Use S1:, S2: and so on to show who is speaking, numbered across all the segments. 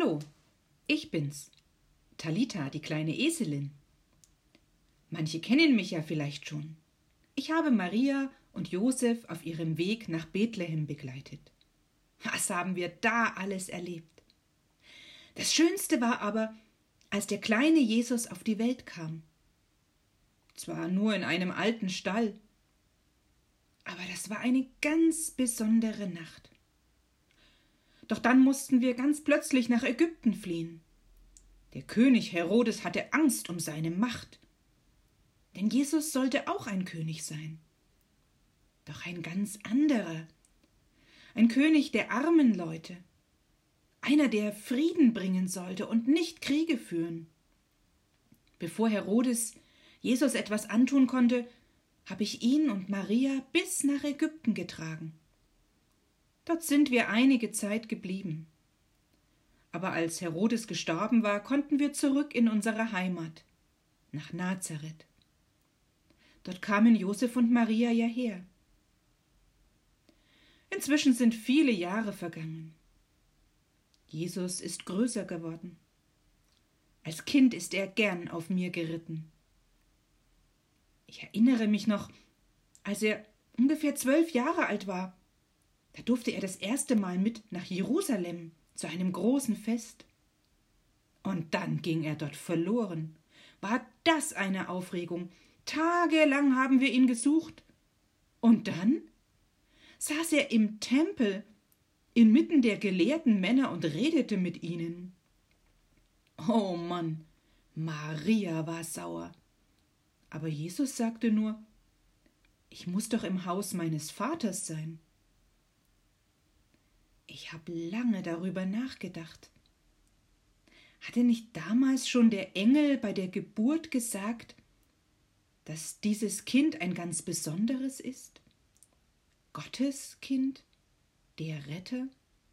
S1: Hallo, ich bin's, Talita, die kleine Eselin. Manche kennen mich ja vielleicht schon. Ich habe Maria und Josef auf ihrem Weg nach Bethlehem begleitet. Was haben wir da alles erlebt? Das Schönste war aber, als der kleine Jesus auf die Welt kam. Zwar nur in einem alten Stall, aber das war eine ganz besondere Nacht. Doch dann mussten wir ganz plötzlich nach Ägypten fliehen. Der König Herodes hatte Angst um seine Macht. Denn Jesus sollte auch ein König sein. Doch ein ganz anderer. Ein König der armen Leute. Einer, der Frieden bringen sollte und nicht Kriege führen. Bevor Herodes Jesus etwas antun konnte, habe ich ihn und Maria bis nach Ägypten getragen. Dort sind wir einige Zeit geblieben. Aber als Herodes gestorben war, konnten wir zurück in unsere Heimat, nach Nazareth. Dort kamen Josef und Maria ja her. Inzwischen sind viele Jahre vergangen. Jesus ist größer geworden. Als Kind ist er gern auf mir geritten. Ich erinnere mich noch, als er ungefähr 12 Jahre alt war. Da durfte er das erste Mal mit nach Jerusalem zu einem großen Fest. Und dann ging er dort verloren. War das eine Aufregung? Tagelang haben wir ihn gesucht. Und dann saß er im Tempel inmitten der gelehrten Männer und redete mit ihnen. Oh Mann, Maria war sauer. Aber Jesus sagte nur, ich muss doch im Haus meines Vaters sein. Ich habe lange darüber nachgedacht. Hatte nicht damals schon der Engel bei der Geburt gesagt, dass dieses Kind ein ganz besonderes ist? Gottes Kind, der Retter?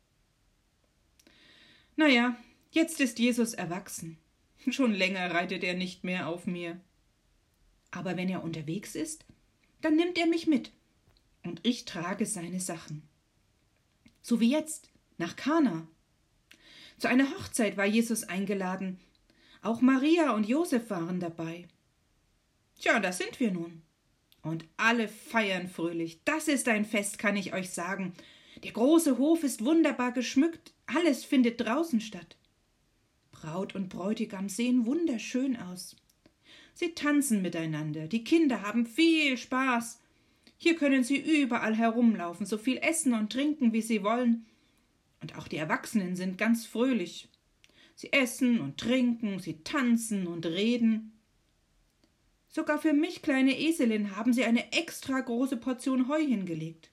S1: Naja, jetzt ist Jesus erwachsen. Schon länger reitet er nicht mehr auf mir. Aber wenn er unterwegs ist, dann nimmt er mich mit und ich trage seine Sachen. So wie jetzt, nach Kana. Zu einer Hochzeit war Jesus eingeladen. Auch Maria und Josef waren dabei. Tja, da sind wir nun. Und alle feiern fröhlich. Das ist ein Fest, kann ich euch sagen. Der große Hof ist wunderbar geschmückt. Alles findet draußen statt. Braut und Bräutigam sehen wunderschön aus. Sie tanzen miteinander. Die Kinder haben viel Spaß. Hier können sie überall herumlaufen, so viel essen und trinken, wie sie wollen. Und auch die Erwachsenen sind ganz fröhlich. Sie essen und trinken, sie tanzen und reden. Sogar für mich, kleine Eselin, haben sie eine extra große Portion Heu hingelegt.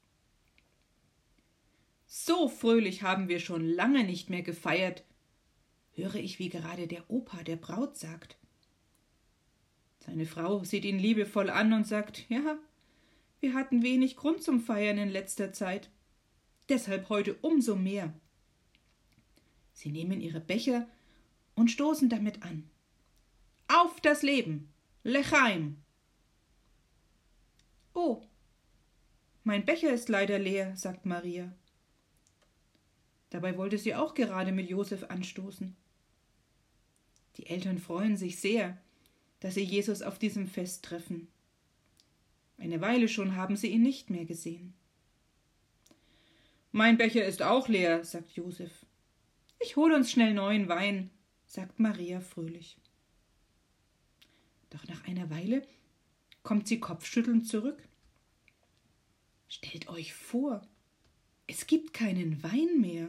S1: So fröhlich haben wir schon lange nicht mehr gefeiert, höre ich, wie gerade der Opa der Braut sagt. Seine Frau sieht ihn liebevoll an und sagt, ja, wir hatten wenig Grund zum Feiern in letzter Zeit, deshalb heute umso mehr. Sie nehmen ihre Becher und stoßen damit an. Auf das Leben! L'chaim! Oh, mein Becher ist leider leer, sagt Maria. Dabei wollte sie auch gerade mit Josef anstoßen. Die Eltern freuen sich sehr, dass sie Jesus auf diesem Fest treffen. Eine Weile schon haben sie ihn nicht mehr gesehen. Mein Becher ist auch leer, sagt Josef. Ich hole uns schnell neuen Wein, sagt Maria fröhlich. Doch nach einer Weile kommt sie kopfschüttelnd zurück. Stellt euch vor, es gibt keinen Wein mehr.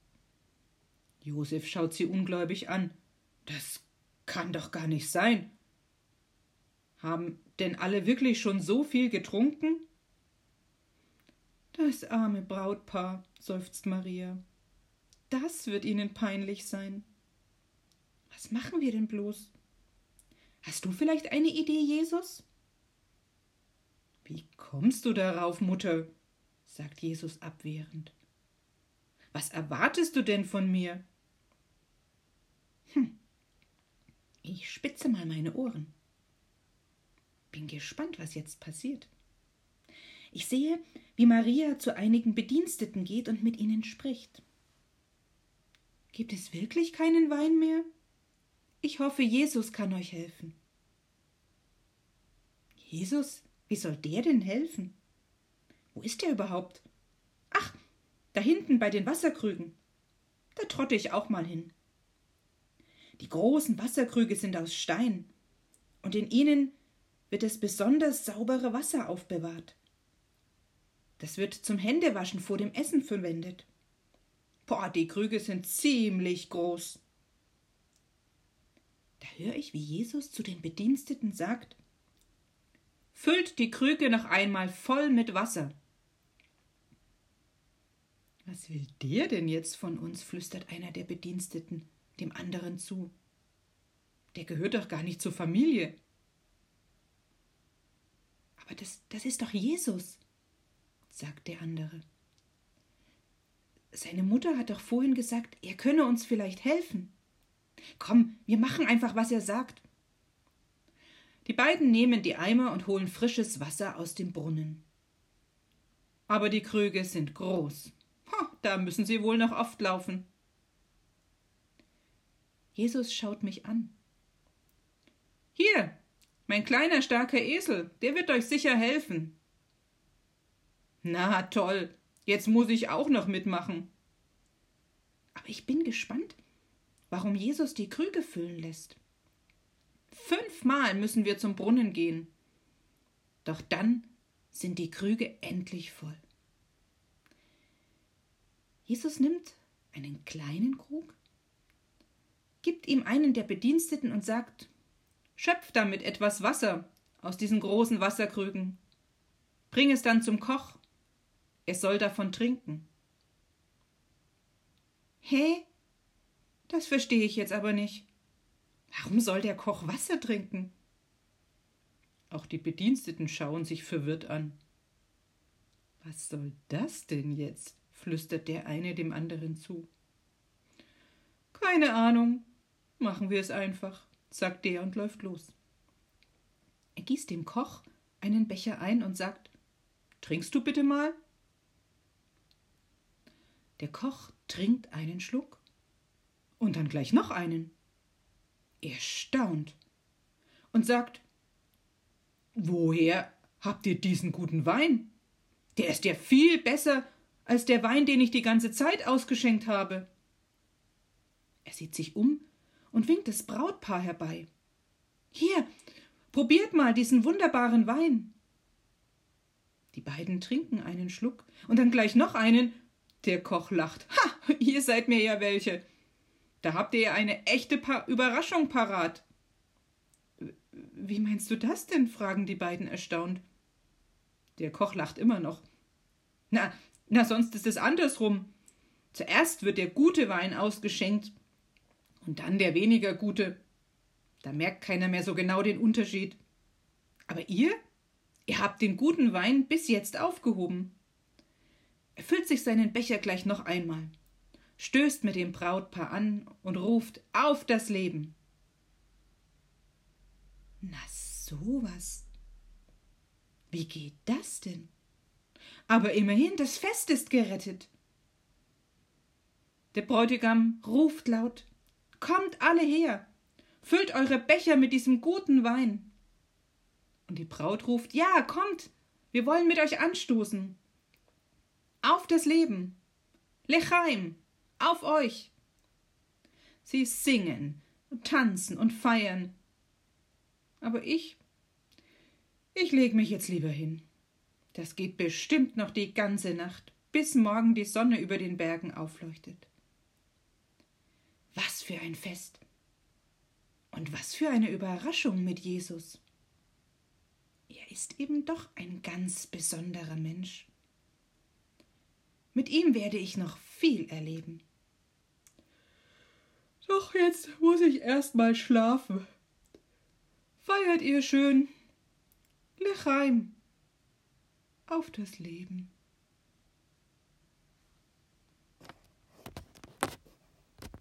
S1: Josef schaut sie ungläubig an. Das kann doch gar nicht sein. Haben denn alle wirklich schon so viel getrunken? Das arme Brautpaar, seufzt Maria. Das wird ihnen peinlich sein. Was machen wir denn bloß? Hast du vielleicht eine Idee, Jesus? Wie kommst du darauf, Mutter? Sagt Jesus abwehrend. Was erwartest du denn von mir? Ich spitze mal meine Ohren. Bin gespannt, was jetzt passiert. Ich sehe, wie Maria zu einigen Bediensteten geht und mit ihnen spricht. Gibt es wirklich keinen Wein mehr? Ich hoffe, Jesus kann euch helfen. Jesus? Wie soll der denn helfen? Wo ist er überhaupt? Ach, da hinten bei den Wasserkrügen. Da trotte ich auch mal hin. Die großen Wasserkrüge sind aus Stein, und in ihnen wird das besonders saubere Wasser aufbewahrt. Das wird zum Händewaschen vor dem Essen verwendet. Boah, die Krüge sind ziemlich groß. Da höre ich, wie Jesus zu den Bediensteten sagt: Füllt die Krüge noch einmal voll mit Wasser. Was will der denn jetzt von uns? Flüstert einer der Bediensteten dem anderen zu. Der gehört doch gar nicht zur Familie. Aber das ist doch Jesus, sagt der andere. Seine Mutter hat doch vorhin gesagt, er könne uns vielleicht helfen. Komm, wir machen einfach, was er sagt. Die beiden nehmen die Eimer und holen frisches Wasser aus dem Brunnen. Aber die Krüge sind groß. Da müssen sie wohl noch oft laufen. Jesus schaut mich an. Hier, mein kleiner, starker Esel, der wird euch sicher helfen. Na toll, jetzt muss ich auch noch mitmachen. Aber ich bin gespannt, warum Jesus die Krüge füllen lässt. 5-mal müssen wir zum Brunnen gehen. Doch dann sind die Krüge endlich voll. Jesus nimmt einen kleinen Krug, gibt ihm einen der Bediensteten und sagt: Schöpf damit etwas Wasser aus diesen großen Wasserkrügen. Bring es dann zum Koch. Er soll davon trinken. Hä? Das verstehe ich jetzt aber nicht. Warum soll der Koch Wasser trinken? Auch die Bediensteten schauen sich verwirrt an. Was soll das denn jetzt? Flüstert der eine dem anderen zu. Keine Ahnung. Machen wir es einfach, sagt der und läuft los. Er gießt dem Koch einen Becher ein und sagt: Trinkst du bitte mal? Der Koch trinkt einen Schluck und dann gleich noch einen. Er staunt und sagt: Woher habt ihr diesen guten Wein? Der ist ja viel besser als der Wein, den ich die ganze Zeit ausgeschenkt habe. Er sieht sich um und winkt das Brautpaar herbei. Hier, probiert mal diesen wunderbaren Wein. Die beiden trinken einen Schluck und dann gleich noch einen. Der Koch lacht. Ha, ihr seid mir ja welche. Da habt ihr ja eine echte Überraschung parat. Wie meinst du das denn? Fragen die beiden erstaunt. Der Koch lacht immer noch. Na, sonst ist es andersrum. Zuerst wird der gute Wein ausgeschenkt und dann der weniger gute. Da merkt keiner mehr so genau den Unterschied. Aber ihr habt den guten Wein bis jetzt aufgehoben. Er füllt sich seinen Becher gleich noch einmal, stößt mit dem Brautpaar an und ruft: Auf das Leben! Na sowas. Wie geht das denn? Aber immerhin, das Fest ist gerettet. Der Bräutigam ruft laut: Kommt alle her, füllt eure Becher mit diesem guten Wein. Und die Braut ruft: Ja, kommt, wir wollen mit euch anstoßen. Auf das Leben, Lechaim, auf euch. Sie singen und tanzen und feiern. Aber ich leg mich jetzt lieber hin. Das geht bestimmt noch die ganze Nacht, bis morgen die Sonne über den Bergen aufleuchtet. Was für ein Fest! Und was für eine Überraschung mit Jesus! Er ist eben doch ein ganz besonderer Mensch. Mit ihm werde ich noch viel erleben. Doch jetzt muss ich erst mal schlafen. Feiert ihr schön. Lechaim. Auf das Leben.